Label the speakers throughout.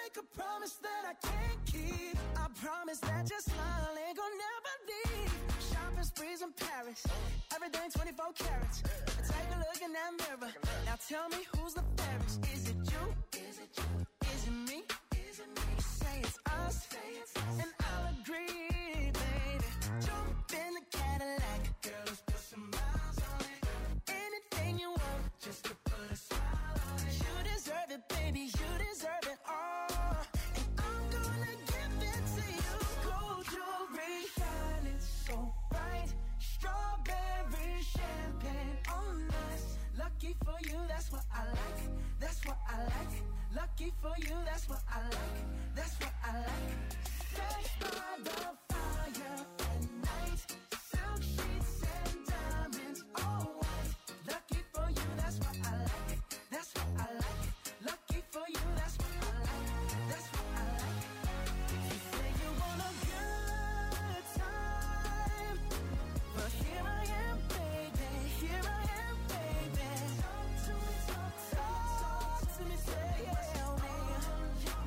Speaker 1: make a promise that I can't keep. I promise that your smile ain't gonna never leave. Shopping sprees in Paris, everything 24 carats. Take a look in that mirror. Now tell me who's the fairest? Is it you? Is it you? Is it me? Is it me? You say it's us, and I'll agree, baby. Jump in the Cadillac, girl, let's put some miles on it. Anything you want, just to put a smile on it. You deserve it, baby, you deserve it all. And I'm gonna give it to you. Gold jewelry, shining so bright. Strawberry champagne on us. Lucky for you, that's what I like. That's what I like. Lucky for you, that's what I like. That's what I like. Sex by the fire at night. Silk sheets and diamonds, all white. Lucky for you, that's what I like. That's what I like. Lucky for you, that's what I like. That's what I like. You say you want a good time, but here I am, baby. Here I am, baby. Talk to me, talk to me, tell me what's on your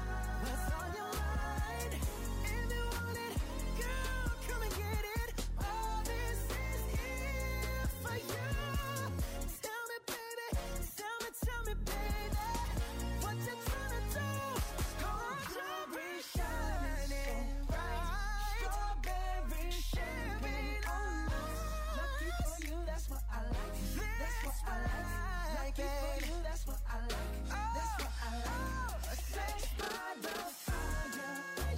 Speaker 1: mind. If you want it, girl, come and get it. All this is here for you. Tell me, baby, tell me, baby, what you tryna do? Gold jewelry shining bright, strawberry champagne on us. Lucky for you, that's what I like. That's what I like. Lucky for you, that's what I like. That's what I like. Sex by the fire,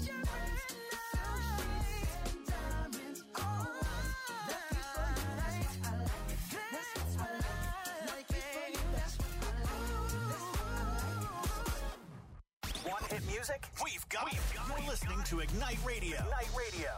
Speaker 1: diamonds, all lucky for you, that's what I like. That's what I like. Lucky for you, that's what I like. That's what I like.
Speaker 2: Want hit music? We've got it. You're listening to Ignite Radio. Ignite Radio.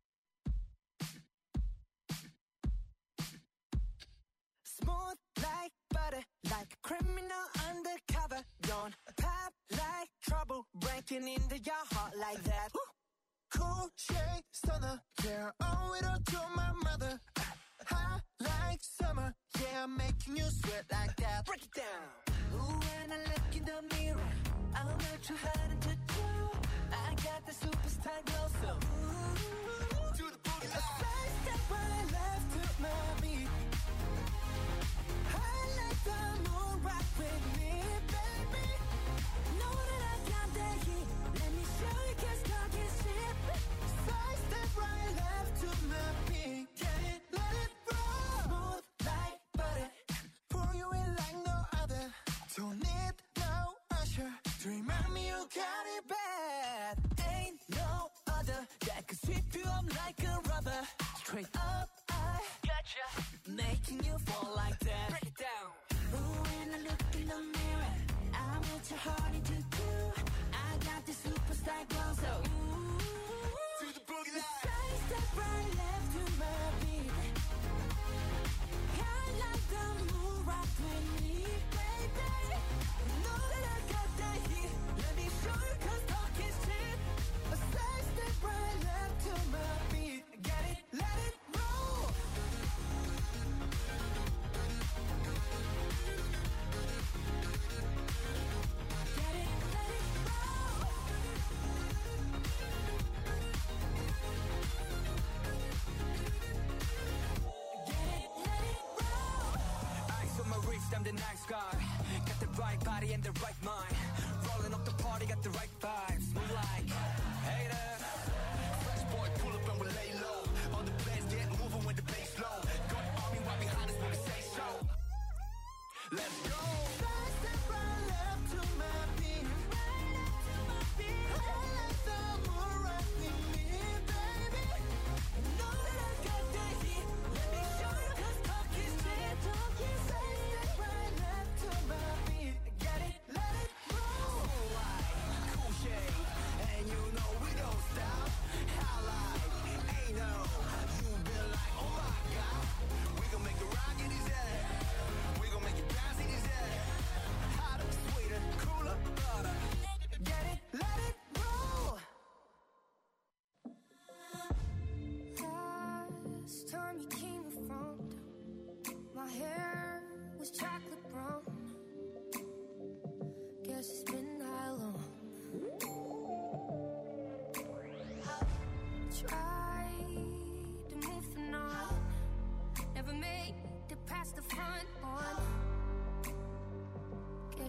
Speaker 1: Smooth like butter, like a criminal undercover. Don't pop like trouble, breaking into your heart like that.
Speaker 3: Cool shade stunner, yeah, I owe it all to my mother. Hot like summer, yeah, I'm making you sweat like that.
Speaker 1: Break it down. Ooh, when I look in the mirror, I'm not too hard to do. I got the superstar glow, so ooh,
Speaker 3: Do the boogie
Speaker 1: a side step right left to my beat. I like the moon rock with me, baby. Know that I got that heat. Let me show you, 'cause talk is cheap.
Speaker 3: Side step right left to my beat. Get it, let it roll.
Speaker 1: Smooth like butter.
Speaker 3: Pour you in like no other. Don't need no usher to remind me you got it bad.
Speaker 1: Ain't no other that could sweep you up like a rubber. Straight up, I gotcha, making you fall like that. Break it down. Ooh, when I look in the mirror, I'm what your heart into do. I got the superstar glow, so ooh,
Speaker 3: Do the boogie line.
Speaker 1: side step right left to my beat. I like the moon rock with me, baby. Know that I got that heat. Let me show you, 'cause talk is cheap. A side step right left to my beat. Get it, let it roll. Get it, let it roll. Get it, let it roll.
Speaker 4: Ice on my wrist, I'm the nice guy. Got the right body and the right mind. Rolling up the party, got the right vibes. Move like haters.
Speaker 3: Fresh boy, pull up and we lay low. All the players get moving with the bass low. Got the army right behind us when we say so. Let's go. Side step right left to my beat.
Speaker 1: Right up to my feet.
Speaker 3: I like the moon rock with me, baby.
Speaker 1: Know that I got that heat. Let me show you, 'cause talk is cheap. Talk is
Speaker 3: Side step right left to my beat. Get it, let it roll.
Speaker 4: Cool shit.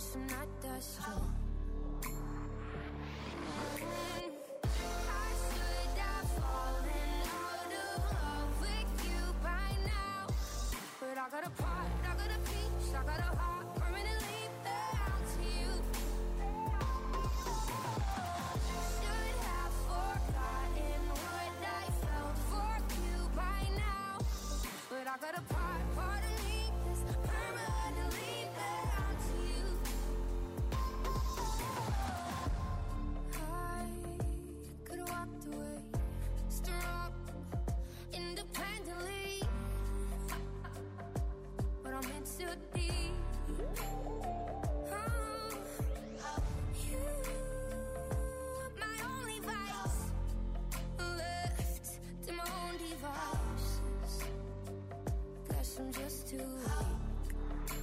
Speaker 5: guess I'm not that strong. I should have fallen out of love with you by now, but I got a part, I got a piece, I got a heart permanently bound to you. Should have forgotten what I felt for you by now, but I got a part of me that's permanently bound to you. I could have walked away, strong, independently, but I'm in too deep. You, my only vice, left to my own devices. Guess I'm just too weak.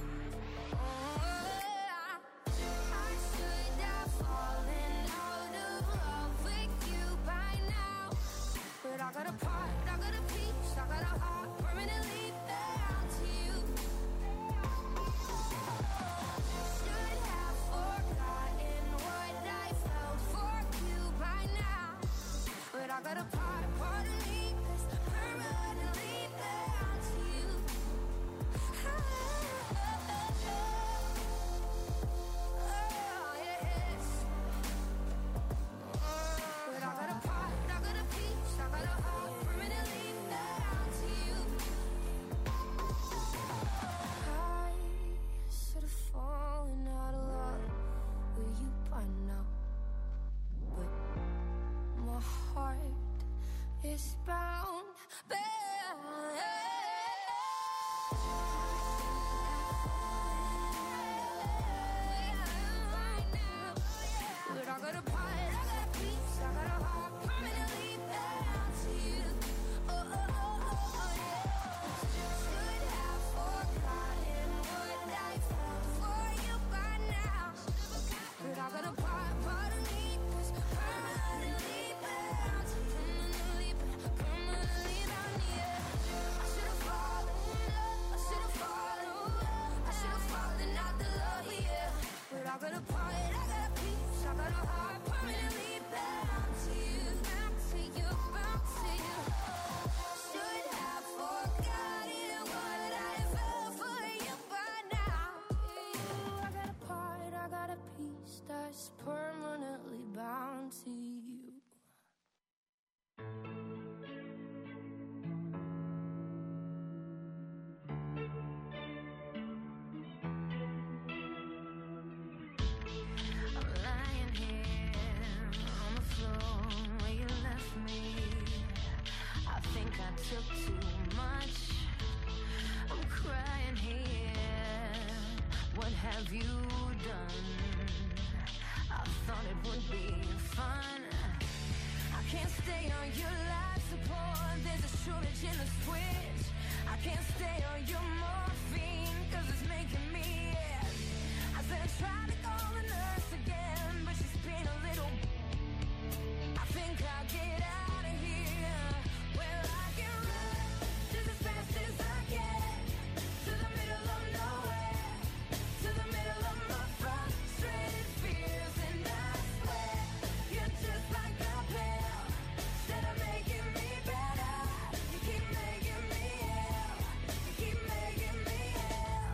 Speaker 5: I should have fallen out of love with you by now, but I got a part, I got a piece, I got a heart permanently bound to you. Should have forgotten what I felt for you by now, but I got a part of me that's permanently bound to you. Oh, yes. But I got a part, I got a piece, I got a heart permanently bound to you. I should have fallen out of love with you by now, but my heart is bound, bound. But I got a part, I got a piece, I got a heart permanently bound to you. Oh, oh, oh, oh, yeah. Should have forgotten what I felt for you by now, but I got a part of me that's permanently bound, permanently bound, yeah. I should have fallen in love, I should have fallen, I should have fallen out the love, yeah. But I got a part, I got a piece, I got a heart permanently bound to you, bound to you, bound to you. Should have forgotten what I felt for you by now. I got a part, I got a piece that's permanently bound to you. I'm lying here on the floor where you left me. I think I took too much. I'm crying here. What have you done? I thought it would be fun. I can't stay on your life support. There's a shortage in the switch. I can't stay on your morphine, cause it's making me ill. I said I tried to call the nurse again, but she's been a little. I think I'll get out of here. Well, I can run just as fast as I can to the middle of nowhere, to the middle of my frustrated fears, and I swear you're just like a pill. Instead of making me better, you keep making me ill. You keep making me ill.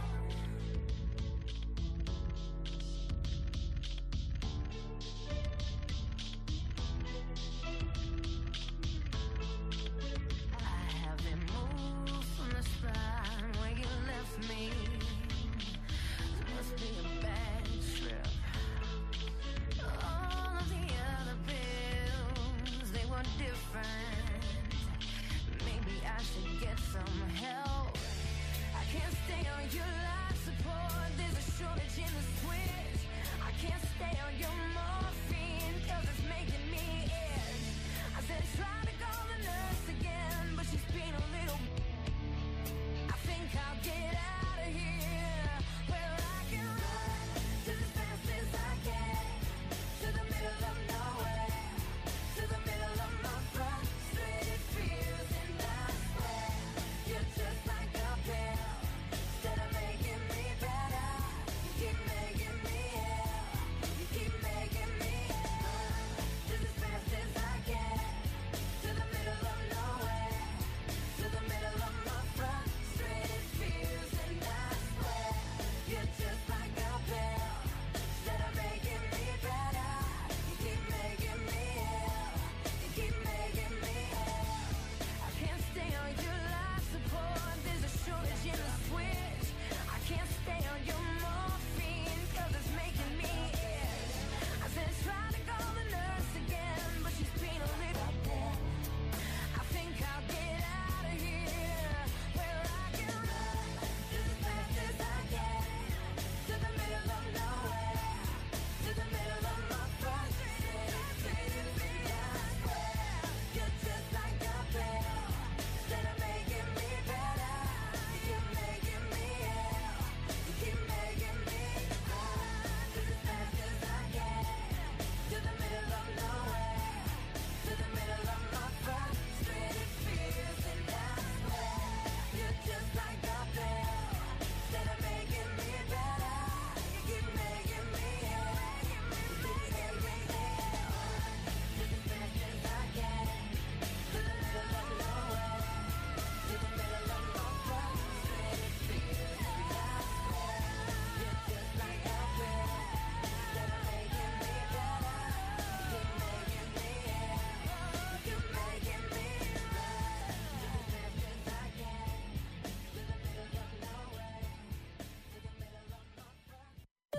Speaker 5: I haven't moved from the spot where you left me. This must be a bad trip. All of the other pills, they were different. Maybe I should get some help. I can't stay on your life support. There's a shortage in the switch. I can't stay on your morphine, cause it's making me itch. I said try to call the nurse again, but she's been a little. I think I'll get out of here. Well, I can run just as fast as I can to the middle of nowhere, to the middle of my frustrated fears, and I swear you're just like a pill. Instead of making me better, you keep making me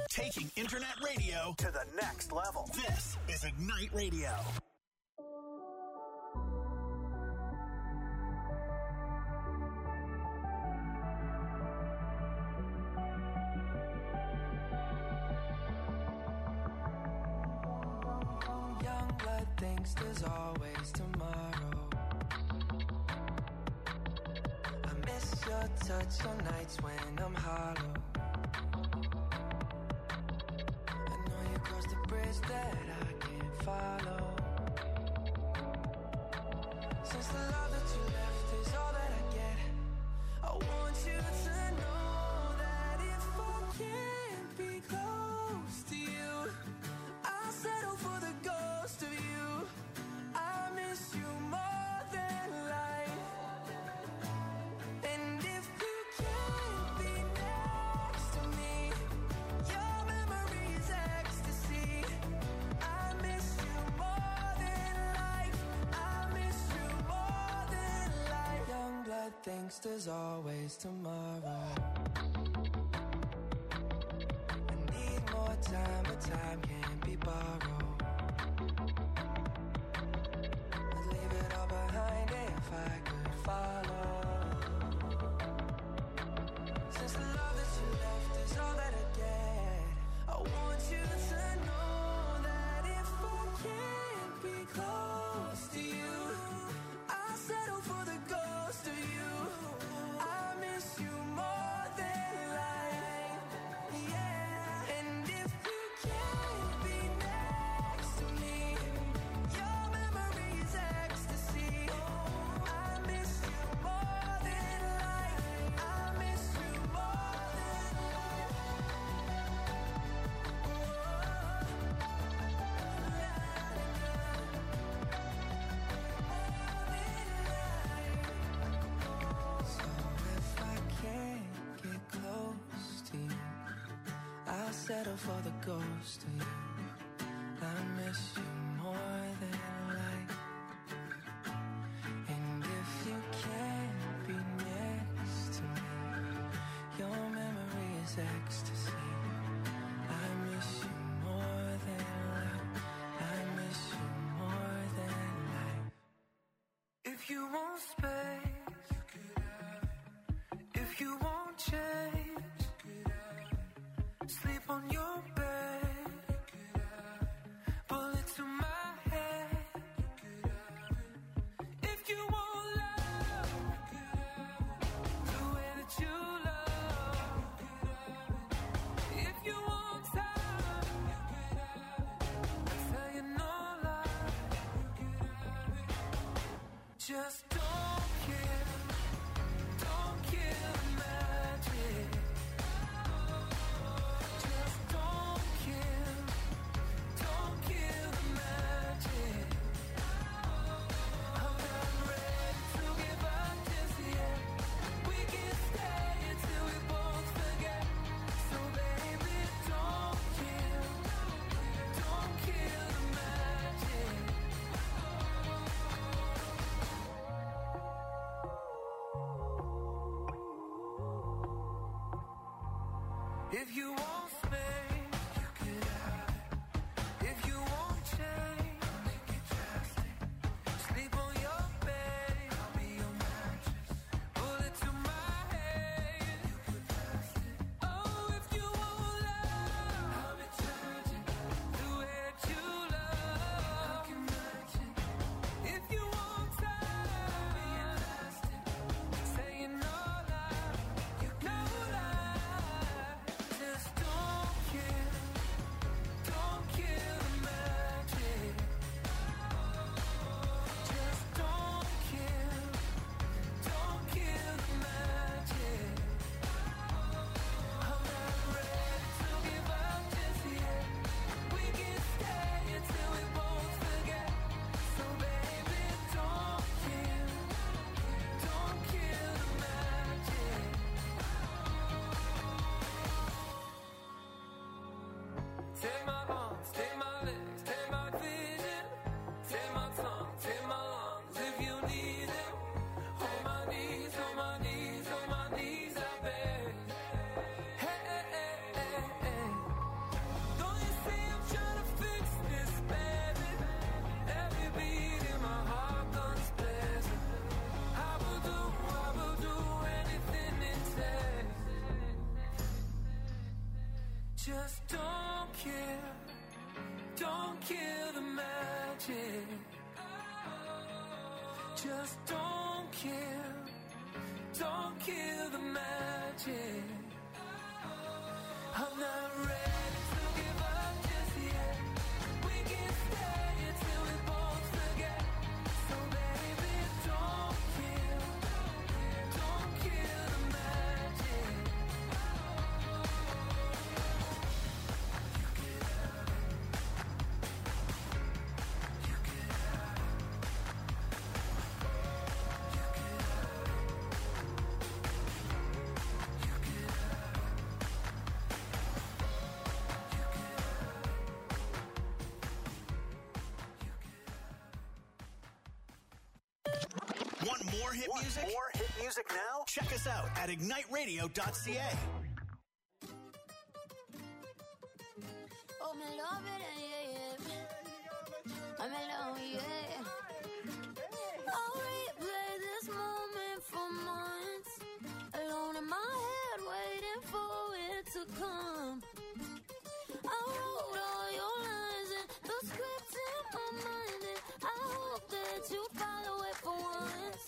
Speaker 2: Taking internet radio to the next level. This is Ignite Radio.
Speaker 6: Young blood thinks there's always tomorrow. I miss your touch on nights when I'm hollow. Cross the bridge that I can't follow. Since the love that you left is all that I get, I want you to know that if I can't be close to you, I'll settle for the ghost of you. I miss you more than life. And if you can't be next to me, your memory is ecstasy. I miss you more than life. I miss you more than life. Young blood thinks there's always tomorrow. I need more time, but time can't be borrowed. I'd leave it all behind if I could follow. Since the love that you left is all that I get, I want you to know that if I can't be close to you, I'll settle for the ghost of you. I miss you more than life, yeah. And if you can't be next to me, your memory is ecstasy. I miss you more than life. I miss you more than life. So if I can't get close to you, I'll settle for the ghost of you. I miss you more than life. And if you can't be next to me, your memory is ecstasy. I miss you more than life. I miss you more than life. If you want space, you could have it. If you want change, you could have it. Sleep on your bed, you could have it. Bullet to my head, you could have it. If you want love, you could have it. The way that you love, you could have it. If you want time, you could have it. I tell you no lie, you could have it. Just don't kill the magic. Just don't kill the magic. I'm not ready to give up just yet. We can stay until we both forget. So baby, don't kill the magic. If you want space, you could have it. If you want change, I'll make it drastic. Sleep on your bed, I'll be your mattress. Bullet to my head, you could pass it. Oh, if you want love, I'll be charging. The way that you love, I can match it. If you want time, I'll be elastic. Saying no lie, you no lie. Just don't kill the magic. Just don't kill the magic. I'm not ready to give up just yet. We can stay until we both forget. So baby, don't kill the magic. You can have it. You can have it. You can have it. You can have it.
Speaker 2: Want more hit music? More hit music now? Check us out at igniteradio.ca.
Speaker 5: Oh, me love it, yeah. I'm alone, yeah. I'll replay this moment for months. Alone in my head, waiting for it to come. I wrote all your lines and the script in my mind, and I hope that you follow it for once.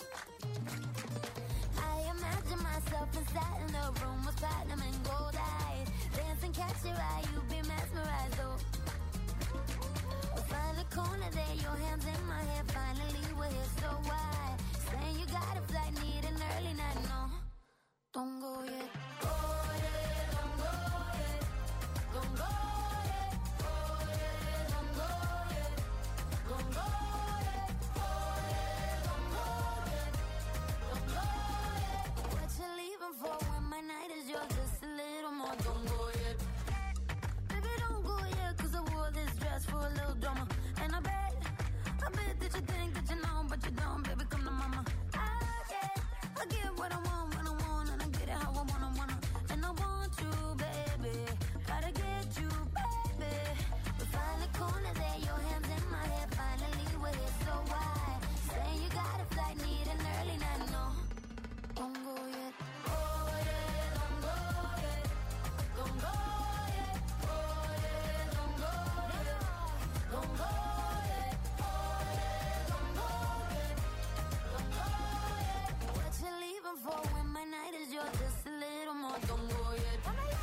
Speaker 5: I imagine myself inside in the room with platinum and gold eyes. Dancing, catch your eye, you be mesmerized, oh. We'll find a corner there, your hands in my hair. Finally, we're here, so why? Saying you got a flight, need an early night, no. Don't go yet. Go yet, don't go yet. Don't go yet. Go yet, don't go yet. Don't go yet. Go yet, don't go yet. Don't go yet. What you leaving for when my night is yours? Just a little more. Don't go yet. Baby, don't go yet, 'cause I wore this dress for a little drama. And I bet that you think that you know, but you don't. Baby, come to mama. I get what I want when I want, and I get it how I wanna. And I want you, baby. Gotta get you, baby. We find the corner there, your hands in my hair. Finally, we're here, so why? Saying you got a flight, need an early night, no. Don't go yet. Go yet, don't go yet. Don't go yet. Go yet, don't go yet. Don't go yet. Go yet, don't go yet. Don't go yet. What you leaving for when my night is yours? Just a little more. Don't go yet. La la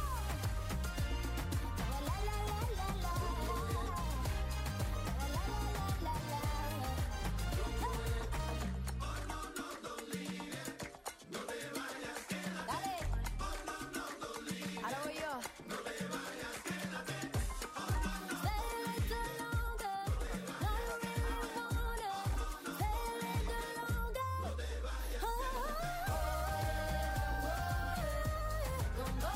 Speaker 5: la la la la. La la la la la. Dale. Ahora voy yo. Stay a little longer. No, you really wanna. Stay a little longer. Don't go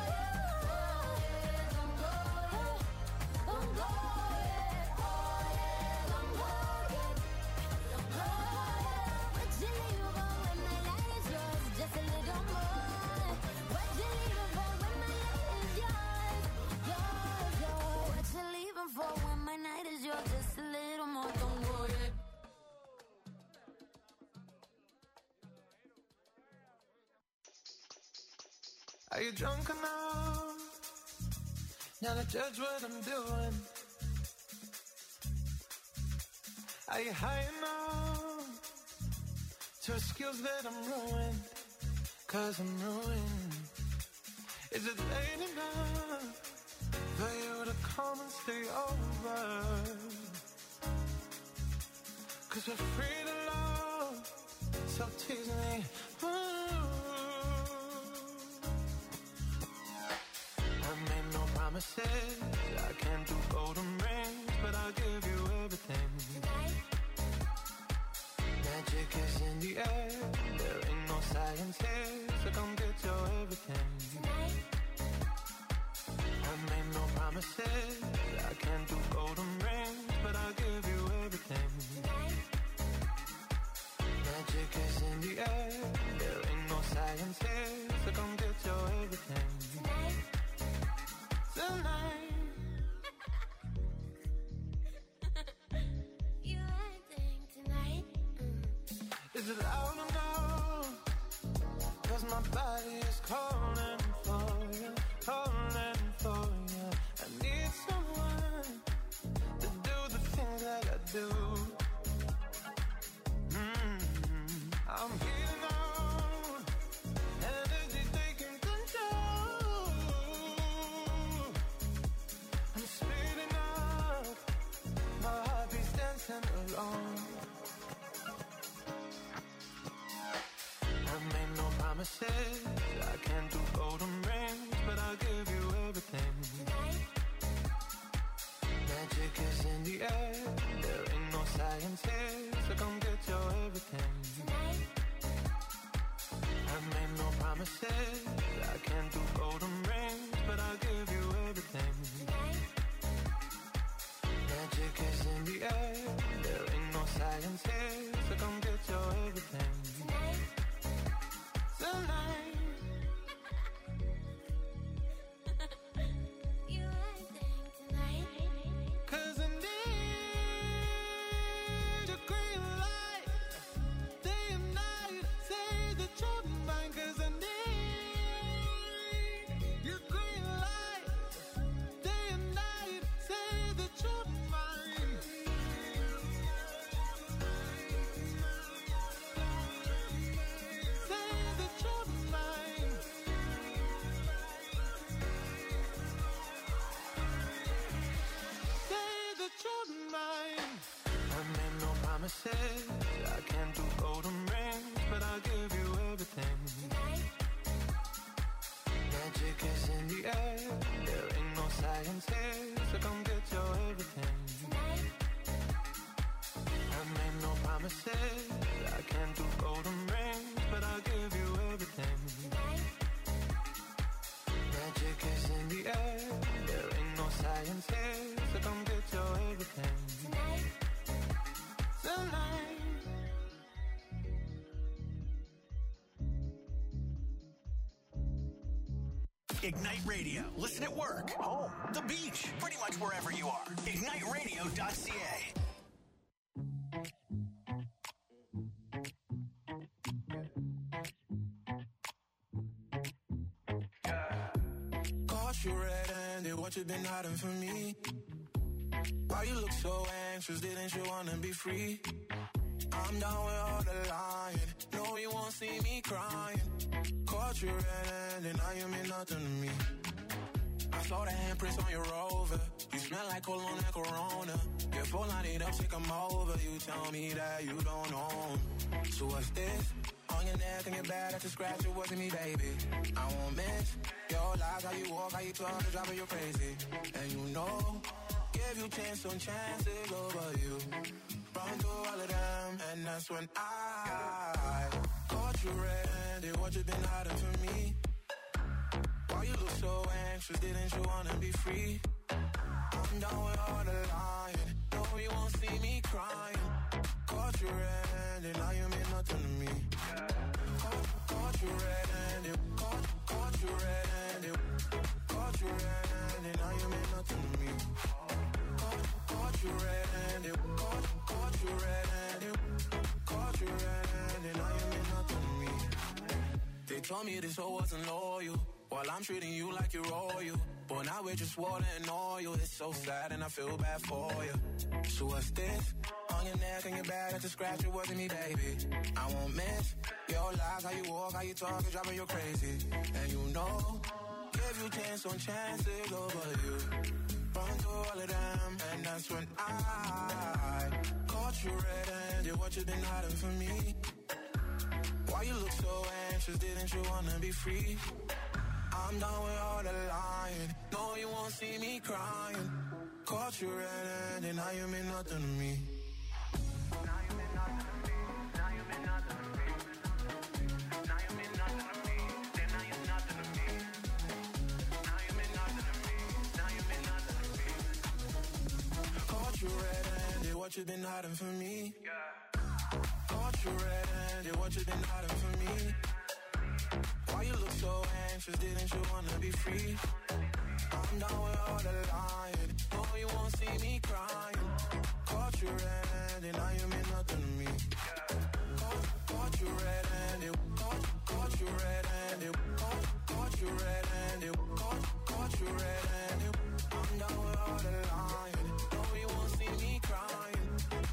Speaker 5: yet. Don't go yet. Don't go yet. Don't go yet. Don't go yet. What you leaving for when my light is yours? Just a little more. What you leaving for when my light is yours? Yours, yours. What you leaving for when my night is yours? Just a little more. Don't go yet.
Speaker 6: Are you drunk enough now to judge what I'm doing? Are you high enough to excuse that I'm ruined? 'Cause I'm ruined. Is it late enough for you to come and stay over? 'Cause we're free to love, so tease me. I made no promises, I can't do golden rings, but I'll give you everything. Magic is in the air, there ain't no science here, so come get your everything. I made no promises, I can't do golden rings, but I'll give you everything. Magic is in the air, there ain't no science here, so come get your everything. Tonight.
Speaker 5: You acting tonight?
Speaker 6: Is it loud enough? 'Cause my body is calling for you, calling for you. I need someone to do. I'm getting on, energy taking control. I'm speeding up, my heartbeat's dancing alone. I made no promises, I can't do golden rings, but I'll give you everything. Magic is in the air, there ain't no science here, so come get your everything. I made no promises, I can't do golden rings, but I'll give you everything. Magic is in the air, there ain't no science here, so come get your everything. Tonight.
Speaker 5: You everything tonight.
Speaker 6: 'Cause I need your green light, day and night. Say that you're mine, 'cause I need your green light, day and night. Say that you're mine. Say that you're mine. Say that you're mine. I made no promises, I can't do golden rings, but I'll give you everything. Magic is in the air, there ain't no science here, so come get your everything. I made no promises, I can't do golden rings, but I'll give you everything. Magic is in the air, there ain't no science here, so come get your everything. Tonight.
Speaker 2: Ignite Radio. Listen at work, home, the beach, pretty much wherever you are. IgniteRadio.ca.
Speaker 6: Caught you red-handed, what you been hiding from me? Why you look so anxious, didn't you wanna be free? I'm down with all the lying, no you won't see me crying. Caught you red-handed, now you mean nothing to me. I saw the handprints on your Rover, you smell like cologne and Corona. Your phone light up, take 'em over, you tell me that you don't know 'em. So what's this? On your neck and your back, that's a scratch, it wasn't me, baby. I won't miss your lies, how you walk, how you talk, the driving you crazy. And you know, give you chance on chances over you. Run through all of them, and that's when I caught you red-handed, what you been hiding from me? Why you look so anxious, didn't you wanna be free? I'm down with all the lying, no you won't see me crying. Caught you red-handed, now you mean nothing to me. Caught you red-handed, caught you red-handed, caught you red-handed, now you mean nothing to me. Caught you red-handed, caught you red-handed, caught you red-handed, now you mean nothing to me. They told me this hoe wasn't loyal, while I'm treating you like you're royal. But now we're just water and oil, it's so sad and I feel bad for you. So what's this? On your neck and your back, that's a scratch, it wasn't me, baby. I won't miss your lies, how you walk, how you talk, it's driving you crazy. And you know, give you chance on chances over you. Run through all of them, and that's when I caught you red-handed, what you been hiding from me? Why you look so anxious, didn't you wanna be free? I'm done with all the lying, no you won't see me crying. Caught you red-handed, now you mean nothing to me. Now you mean nothing to me, now you mean nothing to me. Now you mean nothing to me, then now you're nothing to me. Now you mean nothing to me, now you mean nothing to me. Caught you red-handed, what you been hiding from me? Caught you red-handed, what you been hiding from me? Why you look so anxious, didn't you wanna be free? I'm down with all the lying, no you won't see me crying. Caught you red-handed, now you mean nothing to me. Caught you red-handed, caught you red-handed, caught you red-handed, caught you red-handed. I'm down with all the lying, no you won't see me crying.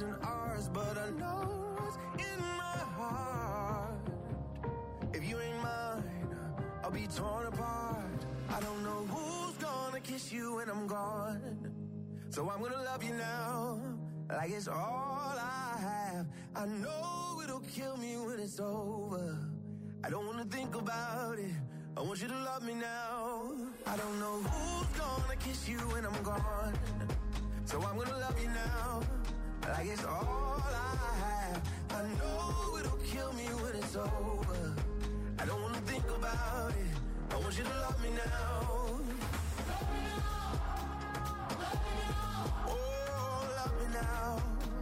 Speaker 3: isn't ours, but I know what's in my heart. If you ain't mine, I'll be torn apart. I don't know who's gonna kiss you when I'm gone, so I'm gonna love you now, like it's all I have. I know it'll kill me when it's over. I don't wanna think about it, I want you to love me now. I don't know who's gonna kiss you when I'm gone, so I'm gonna love you now, like it's all I have. I know it'll kill me when it's over. I don't wanna think about it, I want you to love me now. Love me now. Love me now. Oh, love me now.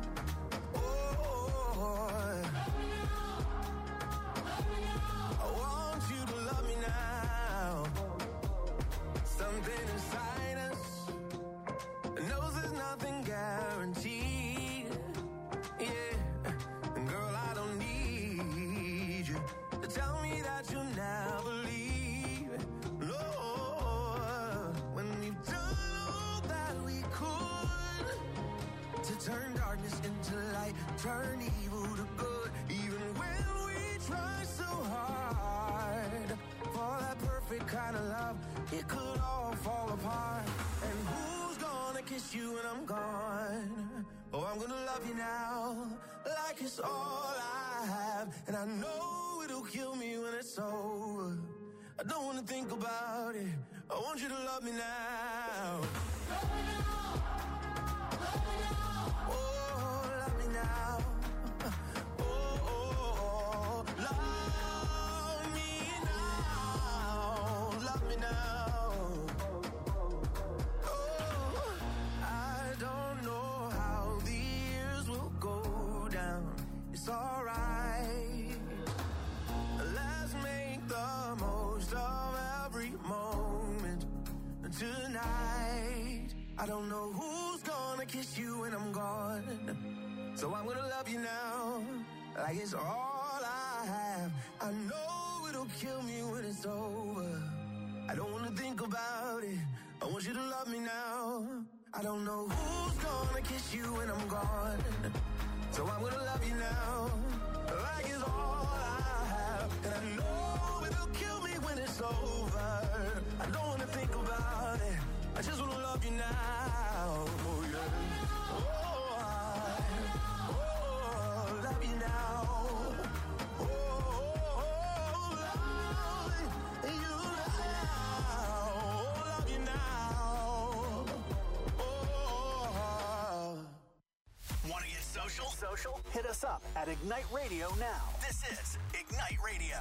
Speaker 3: Oh, love me now. Love me now. I want you to love me now. Something inside us knows there's nothing guaranteed. Yeah, and girl, I don't need you to tell me that you'll never leave. No, when we've done all that we could to turn darkness into light, turn evil to good. Even when we try so hard for that perfect kind of love, it could all fall apart. And who's gonna kiss you when I'm gone? Oh, I'm gonna love you now, like it's all I have. And I know it'll kill me when it's over. I don't wanna think about it, I want you to love me now. Love me now. Love me now. Oh, love me now. Oh, oh, oh. Love me now. Love me now. Oh, I don't know how the years will go down. It's alright. Let's make the most of every moment tonight. I don't know who's gonna kiss you when I'm gone, so I'm gonna love you now, like it's all I have. I know it'll kill me when it's over. I don't wanna think about it, I want you to love me now. I don't know who's gonna kiss you when I'm gone, so I'm gonna love you now, like it's all I have. And I know it'll kill me when it's over. I don't wanna think about it, I just wanna love you now. Oh yeah. Oh, love you now. Oh, love you now. Love you now. Oh.
Speaker 2: Want to get social? Hit us up at Ignite Radio now. This is Ignite Radio.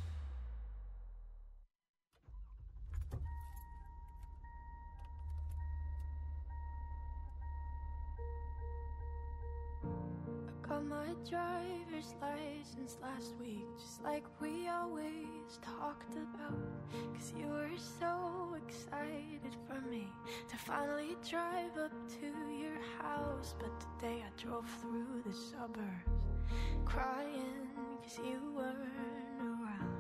Speaker 5: Got my driver's license last week, just like we always talked about. 'Cause you were so excited for me to finally drive up to your house. But today I drove through the suburbs crying 'cause you weren't around.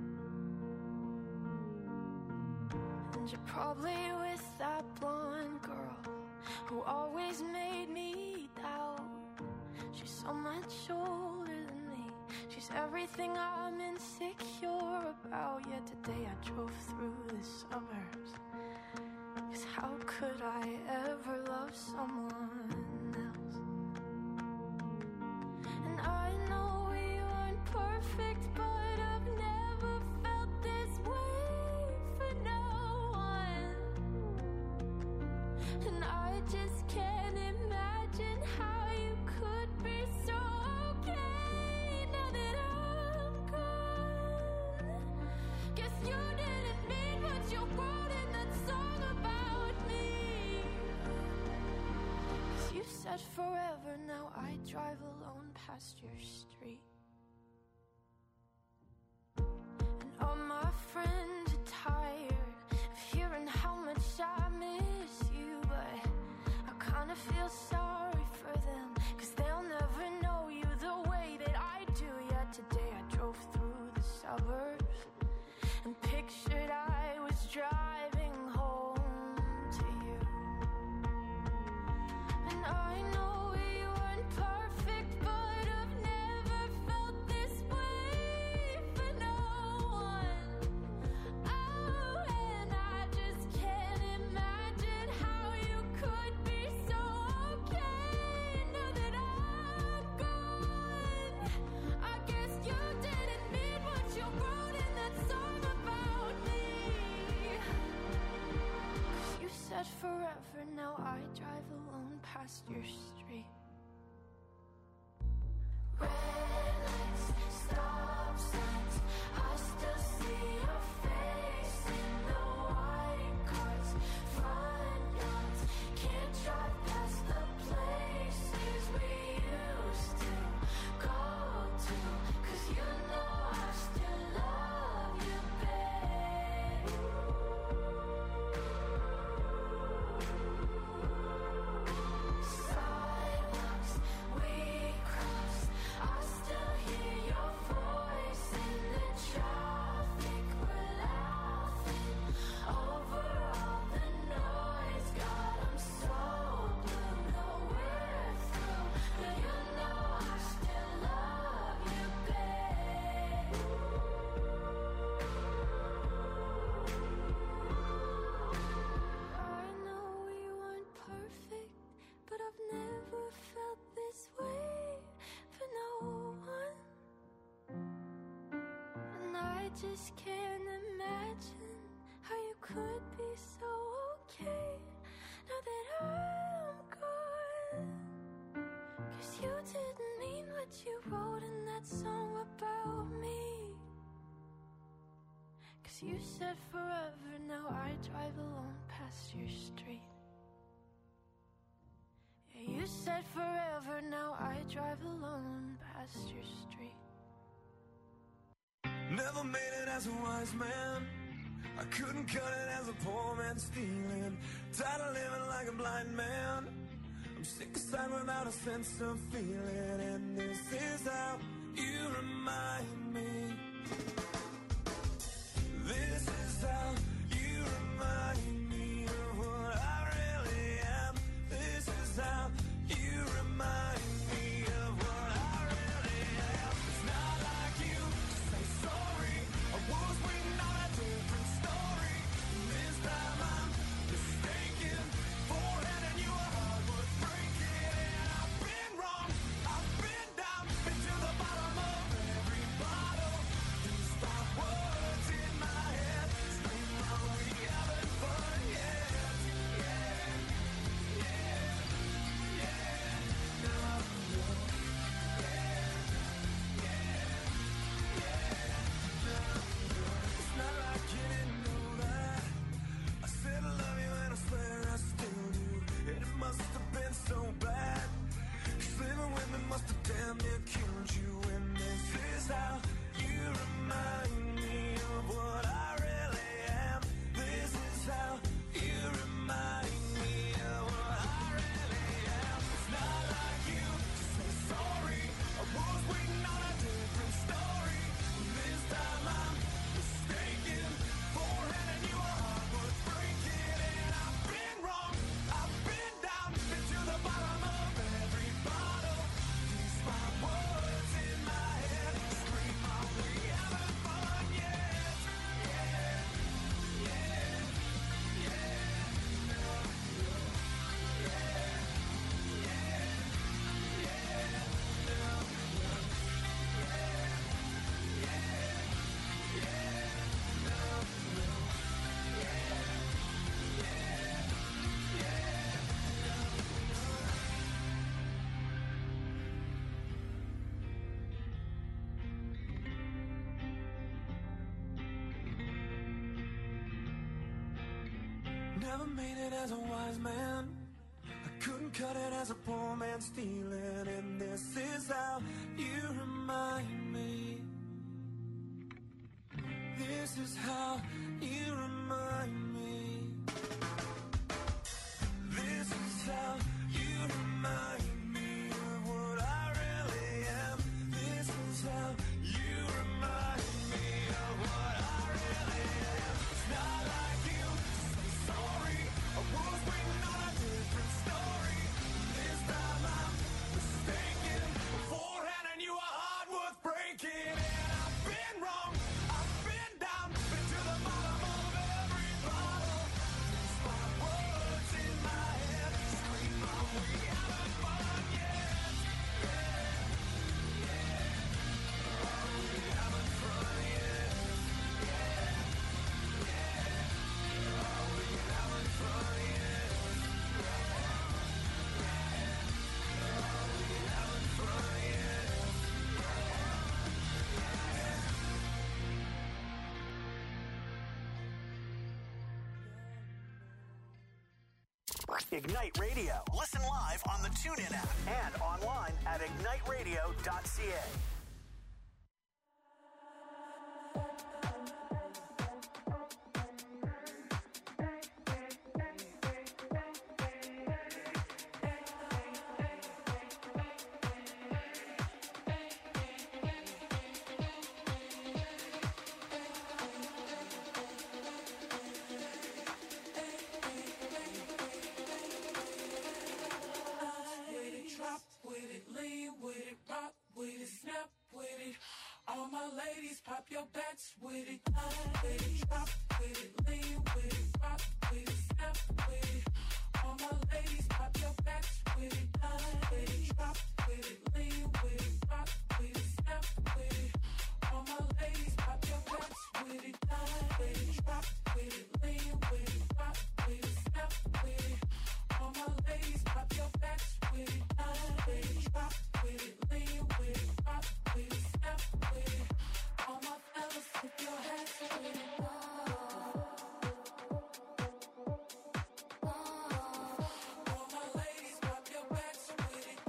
Speaker 5: And you're probably with that blonde girl who always made me doubt. She's so much older than me, she's everything I'm insecure about. Yet today I drove through the suburbs, 'cause how could I ever love someone else? And I know we weren't perfect, but I've never felt this way for no one. And I just can't imagine how you could be so okay now that I'm gone. Guess you didn't mean what you wrote in that song about me. 'Cause you said forever, now I drive alone past your street. And all my friends are tired of hearing how much I miss you, but I kinda feel sorry for them, 'cause they'll never know you the way that I do. Yet today I drove through the suburbs and pictured I was driving home to you. And I know we weren't perfect, said forever, now I drive alone past your street. Red lights, stop signs, I still see your face in the white cars, front yards. Can't drive past the places we used to go to, 'cause you know I still love you, babe. Sidewalks we crossed, I still hear your voice in the traffic. We're laughing over all the noise. God, I'm so blue, know we're through, but you know I still love you, babe. I know we weren't perfect, but I've never felt this way for no one. And I just can't imagine how you could be so okay now that I'm gone. 'Cause you didn't mean what you wrote in that song about me. 'Cause you said forever, now I drive alone past your street. Yeah, you said forever, now I drive alone past your street.
Speaker 6: Never made it as a wise man. I couldn't cut it as a poor man stealing. Tired of living like a blind man. I'm sick aside without a sense of feeling. And this is how you remind me. This is how you remind me of what I really am. This is how you remind me of what I really am. It's not like you to say sorry. I was waiting on a different story. This time I'm mistaken for handing you a heart worth breaking. And I've been wrong, I've been down, been to the bottom of every bottle. These five words in my head scream out we haven't fun yet. It's not like you didn't know that. I said I love you and I swear I still do. And it must have been so bad. 'Cause living with me must have damn near killed you. And this is how you remind me of what I really am. This is how you remind me of what I really am. It's not like you to say sorry. I was waiting on a different story. This time I'm mistaken for handing you a heart worth breaking. And I've been wrong, I've been down, been to the bottom of every bottle. These five words in my head scream out we haven't fun yet. Never made it as a wise man. I couldn't cut it as a poor man stealing. And this is how you remind me. This is how you remind me. This is how you remind me of what I really am. This is how you remind me of what I really am. It's not like you to say sorry. I was waiting on a different story. This time I'm mistaken for handing you a heart worth breaking. And I've been wrong, I've been down, been to the bottom of every bottle.
Speaker 2: Ignite Radio. Listen live on the TuneIn app and online at igniteradio.ca.
Speaker 7: All my ladies, pop your backs with it. With it, drop with it, lean with it, rock with it, snap with it. All my ladies, pop your backs with it. With it, drop with it, lean with it, rock with it, snap with it. All my ladies, pop your backs with it. With it, drop with it, lean with it, rock with it, snap with it. All my ladies, pop your backs with it. With it, drop with it, lean with it, rock with it, snap with it. All my fellas, put your hands with it. All my ladies, pop your backs with it.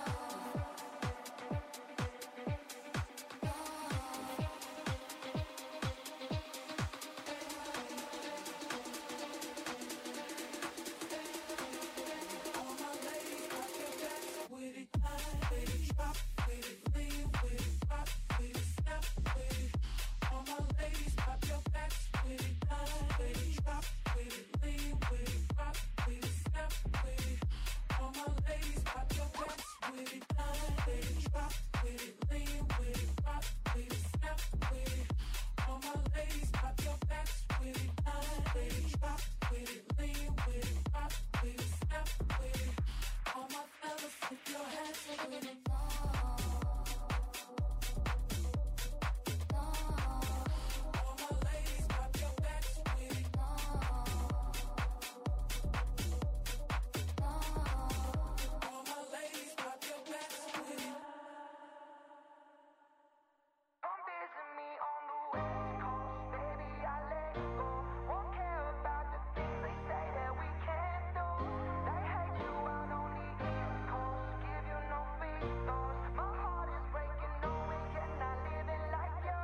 Speaker 7: All my ladies, pop your backs with it. With it, drop with it, lean with it, rock with it, snap with it. All my ladies, pop your backs with it. With it, drop with it, lean with it, rock with it, snap with it. All my ladies, pop your backs with it. With it, drop with it, lean with it, rock with it, snap with it. All my ladies, pop your backs with it. With it, drop with it, lean with it, rock with it, snap with it. All my fellas, put your hands with it. All my ladies, pop your backs with it. All my ladies, pop your backs with it.
Speaker 6: Come visit me on the West Coast, baby, I let go. Won't care about the things they say that we can't do. They hate you out on the East Coast, give you no free throws. My heart is breaking, knowing you're not living like you.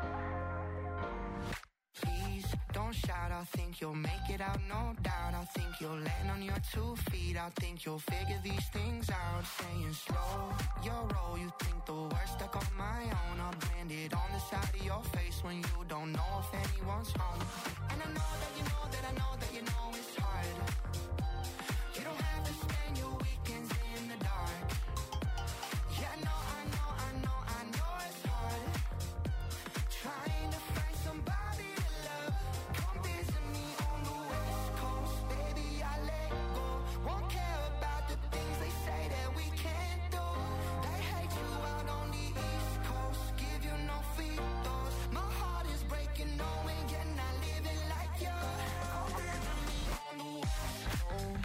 Speaker 6: Please don't shout, I think you'll make it out, no doubt. I think you'll land on your 2 feet. I think you'll figure these things out. Saying slow your roll, you think the worst stuck on my own. I'll brand it on the side of your face when you don't know if anyone's home. And I know that you know that I know that you know it's hard. You don't have to spend your weekends in the dark. Yeah, I know it's hard. Trying to find somebody to love. Come visit me on the West Coast, baby, I let go. Won't care about the things they say that we can't do. They hate you out on the East Coast, give you no free throws. My heart is breaking, knowing you're not living like you. Come visit me on the West Coast.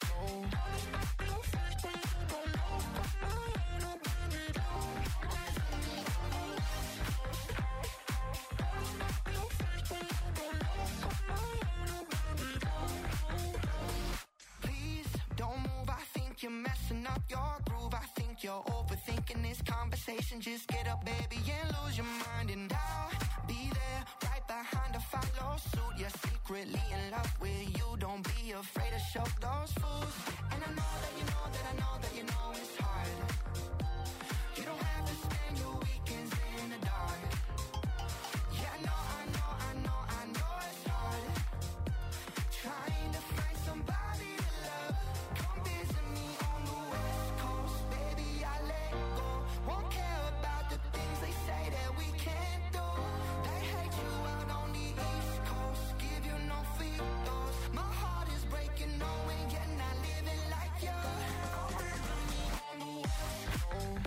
Speaker 6: Please don't move, I think you're messing up your groove. I think you're overthinking this conversation. Just get up, baby, and lose your mind. And I'll be there, right behind to follow suit. You're secretly in love with you. Don't be afraid to show those fools. And I know that you know that I know that you know it's hard. You don't have to spend your weekends in the dark. Yeah, I know it's hard. Trying to find somebody to love. Come visit me on the West Coast, baby, I let go. Won't care about the things they say that we can't do. They hate you out on the East Coast, give you no free throws. My heart is breaking, knowing you're not living like you. Come visit me on the West Coast.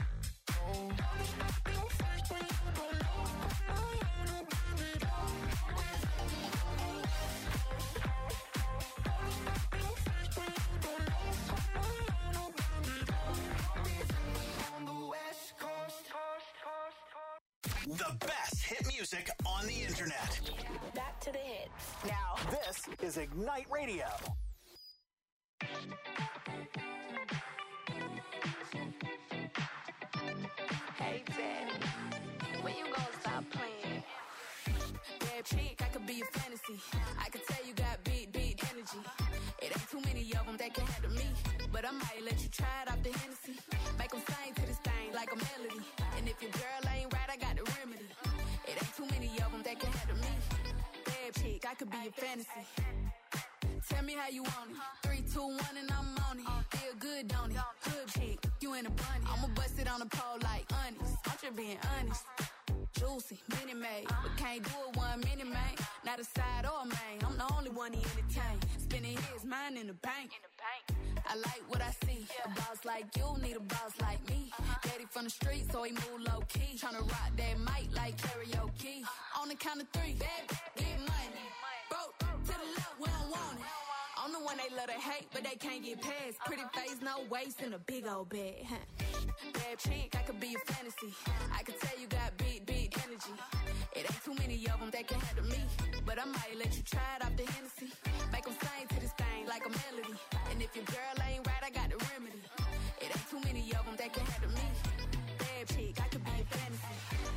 Speaker 2: The best hit music on the internet.
Speaker 8: Back to the hits. Now,
Speaker 2: This is Ignite Radio.
Speaker 5: Big Daddy, when you gonna stop playing?
Speaker 8: Bad chick, I could be a fantasy. I could tell you got big energy. It ain't too many of them that can handle me. But I might let you try it off the Hennessy. Make them sing to this thing like a melody. And if your girl ain't right, I got the remedy. It ain't too many of them that can handle me. Bad chick, I could be a fantasy. Tell me how you want it. 3, 2, 1 and I'm on it. Feel good, don't it? Hood chick, you in a bunny. I'ma bust it on the pole like honest. I'm just being honest. Juicy, mini made, but can't do it 1 minute, man. Not a side or a main. I'm the only one he entertain. Spending his mind in the bank. I like what I see. A boss like you need a boss like me. Daddy from the street, so he move low key. Tryna rock that mic like karaoke. On the count of 3, get money. Broke to the left, we don't want it. I'm the one they love to hate, but they can't get past. Pretty face, no waist, and a big old bag. Bad chick, I could be a fantasy. I could tell you got big energy. It ain't too many of them that can handle me. But I might let you try it off the Hennessy. Make them sing to this thing like a melody. And if your girl ain't right, I got the remedy. It ain't too many of them that can handle me. Bad chick, I could be a fantasy.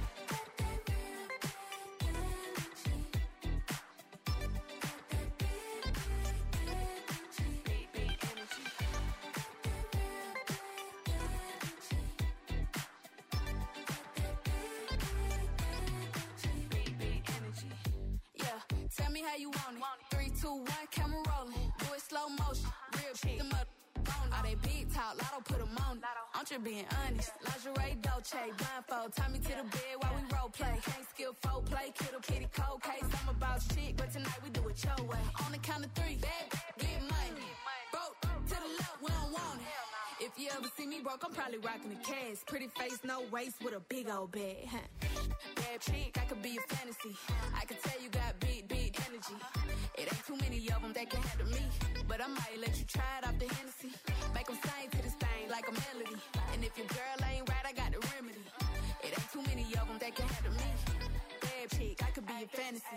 Speaker 8: Tell me how you want it. 3, 2, 1, camera rolling. Do it slow motion. Real shit. Them up on all they big talk. Lotto put them on it. I'm just being honest. Lingerie, Dolce, blindfold. Tie me to the bed while we role play. Can't skill folk play. Kiddo, kitty, cold case. I'm about shit, but tonight we do it your way. On the count of 3, get money. Broke to the left, we don't want it. If you ever see me broke, I'm probably rocking the cash. Pretty face, no waist, with a big old bag. Bad chick, I could be a fantasy. I could tell you got big energy. It ain't too many of them that can handle me. But I might let you try it off the Hennessy. Make them sing to this thing like a melody. And if your girl ain't right, I got the remedy. It ain't too many of them that can handle me. Bad chick, I could be a fantasy.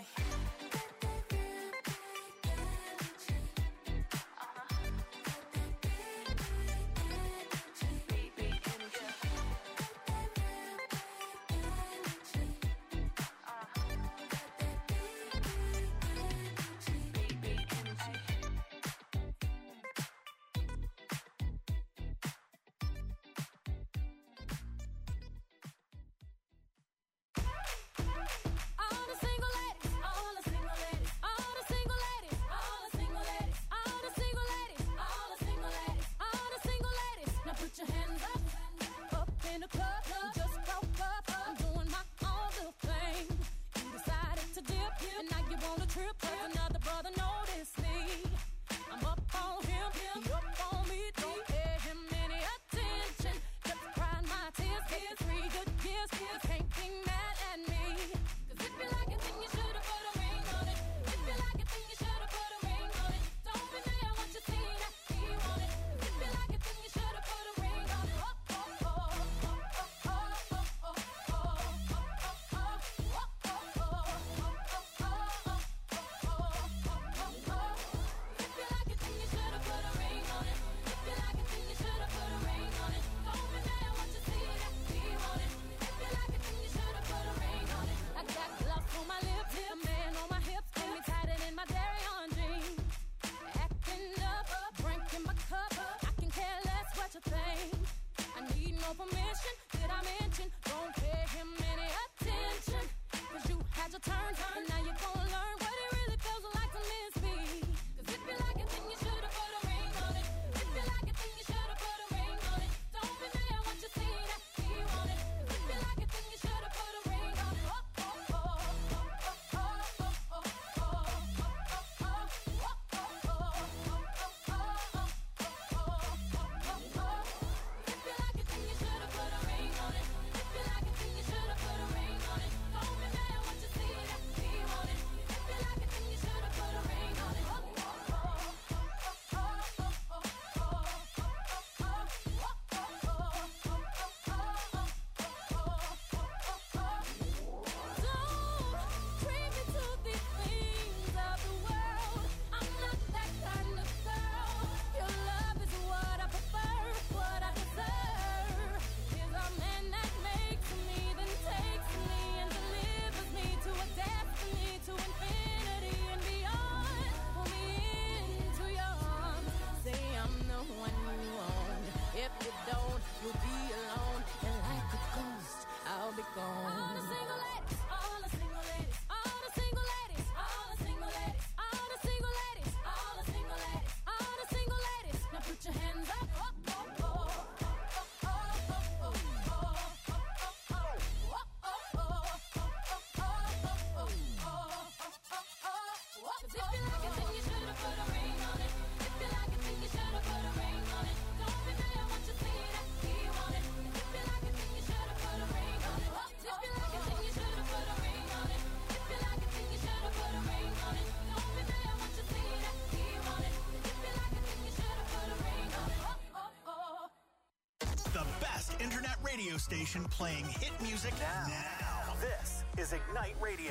Speaker 2: radio station playing hit music now. This is Ignite Radio.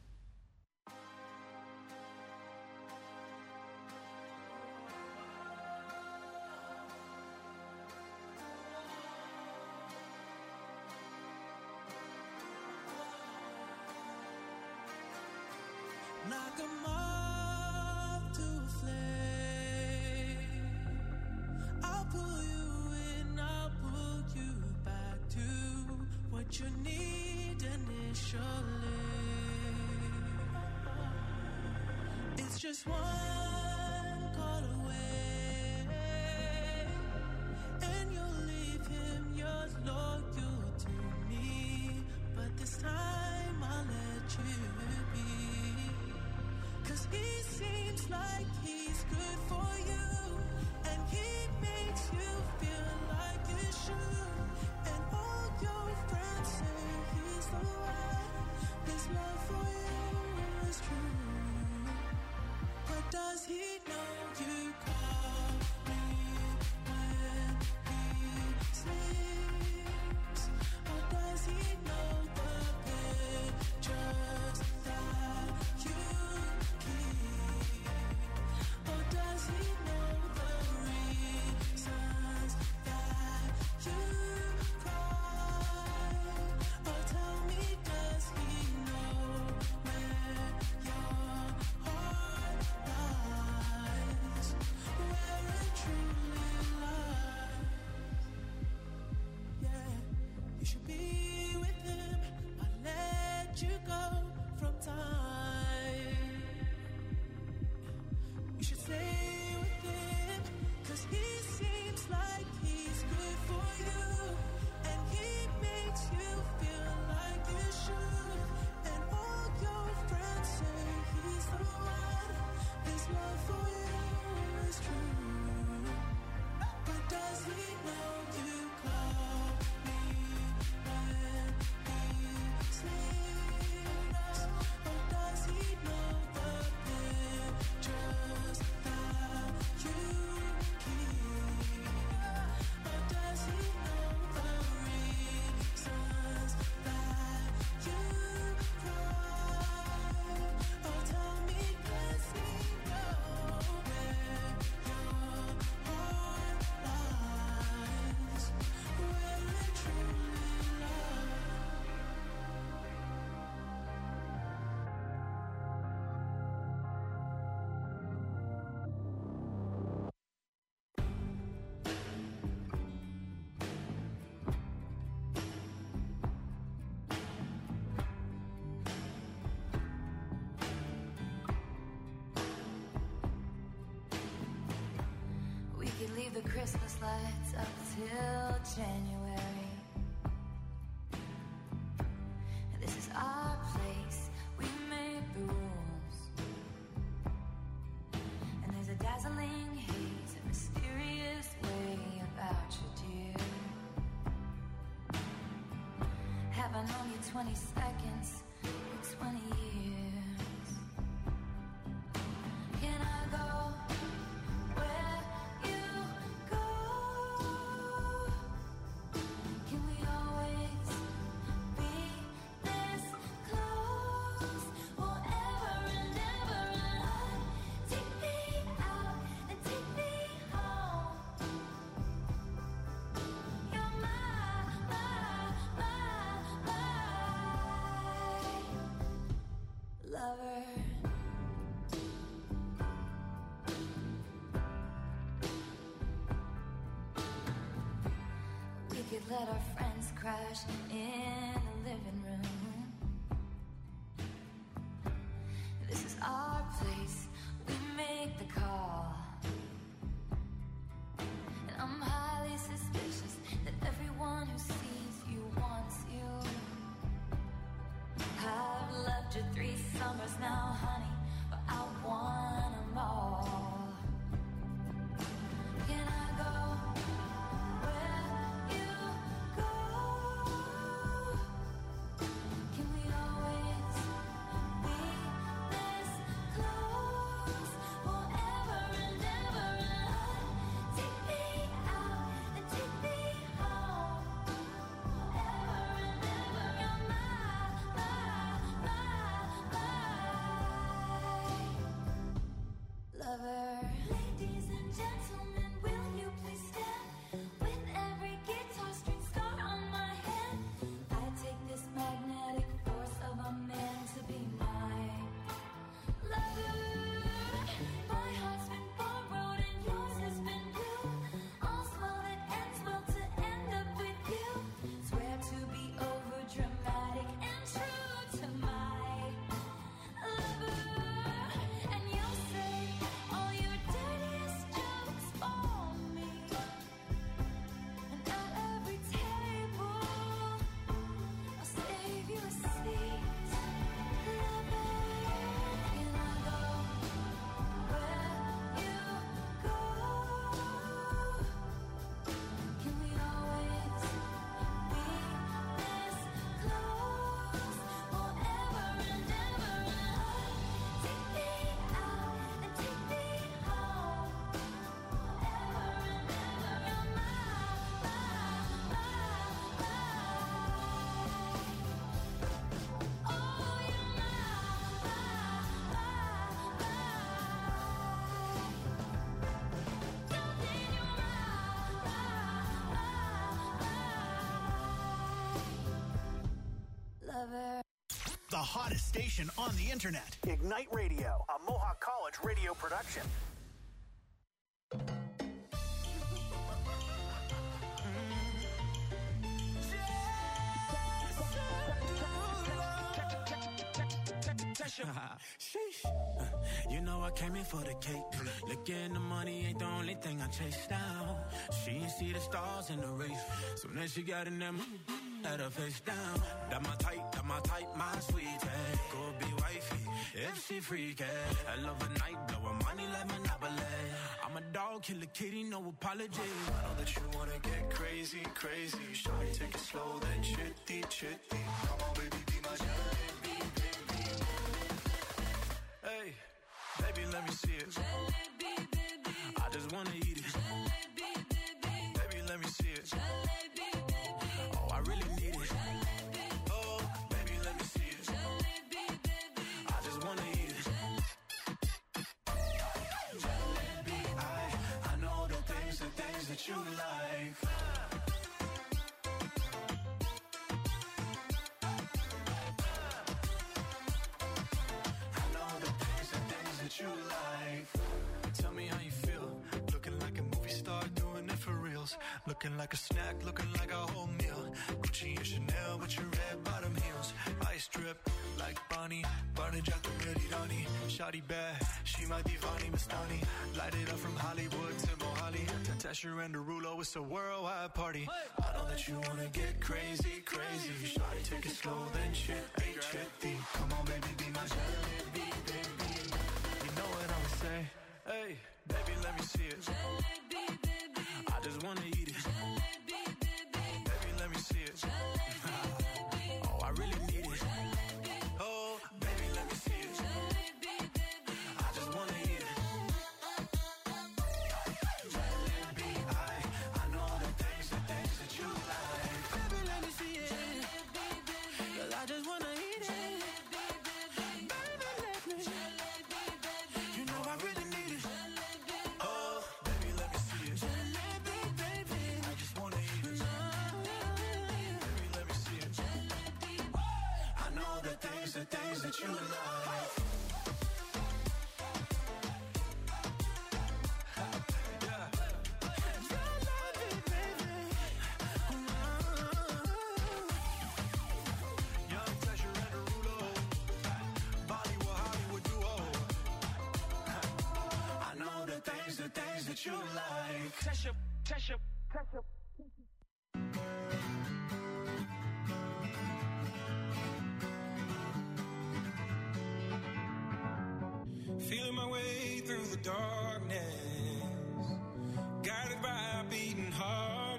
Speaker 6: Like a moth to a flame, I'll pull you in, I'll pull you back to what you need initially. It's just one call away, and you'll leave him, you're loyal to me, but this time I'll let you be. 'Cause he seems like he's good for you, and he makes you feel like you should. And all your friends say he's the one. His love for you is true. But does he know you call me when he sleeps? Or does he know the pictures that you keep? Or does he know the reasons that you cry? Or tell me, does he know where your heart lies? Where it truly lies? Yeah, you should be with him. I'll let you go from time. You should stay with him, 'cause he seems like he's good for you, and he makes you feel like you should. And all your friends say he's the one. His love for you is true. But does he know you call me when he sleeps? Or does he know the pictures that you keep? Or does he know the reasons that you cry? Or tell me, does he know where your heart lies? Where it truly lies?
Speaker 5: We could leave the Christmas lights up till January. This is our place, we made the rules. And there's a dazzling haze, a mysterious way about you, dear. Have I known you 20 seconds or 20 years? Can I go where you go? Can we always be this close? Forever and ever and on. Take me out and take me home. You're my lover. We could let our friends crash in the living room. This is our place, we make the call. And I'm highly suspicious that everyone who sees you wants you. I've loved you 3 summers now, honey, but I want them all. Can I go where you go?
Speaker 2: hottest station on the internet. Ignite Radio, a Mohawk College radio production.
Speaker 6: Sheesh. You know I came in for the cake. Looking the money ain't the only thing I chase down. She ain't see the stars in the race. So then she got in them, had her face down. That my type, my sweetie. Go be wifey, if she freaky. I love a night, blow her money like Monopoly. I'm a dog, kill a kitty, no apology.
Speaker 9: I know that you wanna get crazy, crazy. Shawty, take it slow, then chitty, chitty. Come on, baby, be my jalebi, baby. Hey, baby, let me see it.
Speaker 6: Jalebi, baby. I just wanna eat it. Jalebi, baby. Baby, let me see it. Jalebi, baby. Oh, I really need it. Jalebi. Oh, baby, let me see it. Jalebi, baby. I just wanna eat it.
Speaker 9: Jalebi, I know the things that you like. You like. Tell me how you feel. Looking like a movie star, doing it for reals. Looking like a snack, looking like a whole meal. Gucci and Chanel with your red bottom heels. Ice drip like Bonnie, Barney Jack the ready Donnie. Shawty bad, she my divani Mastani. Light it up from Hollywood to Mohali. Tasha and Derulo, it's a worldwide party. I know that you wanna get crazy, crazy. Shawty, take it slow, then chitty, chitty. Come on, baby, be my jalebi, baby. Know what I would say? Hey, baby, let me see it.
Speaker 6: Jalebi, baby. I just wanna eat it. Jalebi, baby. Baby, let me see it. Jalebi, oh, I really need it. Jalebi. Oh, baby, let me see it. Jalebi, baby. I just wanna eat it.
Speaker 9: Jalebi, I know the things that you like.
Speaker 6: Baby, let me see it. Jalebi, baby. 'Cause I just wanna eat it.
Speaker 9: The things that you like. Young Tasha and Derulo, Bollywood, Hollywood duo. I know the things that you like. Tasha.
Speaker 10: Feeling my way through the darkness, guided by a beating heart.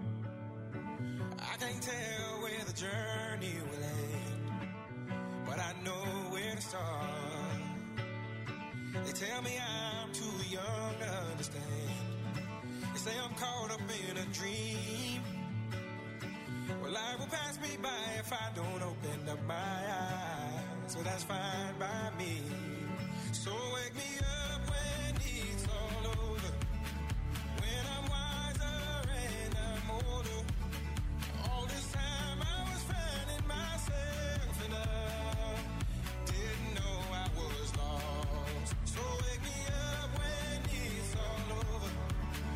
Speaker 10: I can't tell where the journey will end, but I know where to start. They tell me I'm too young to understand. They say I'm caught up in a dream. Well, life will pass me by if I don't open up my eyes. So that's fine by me. So wake me up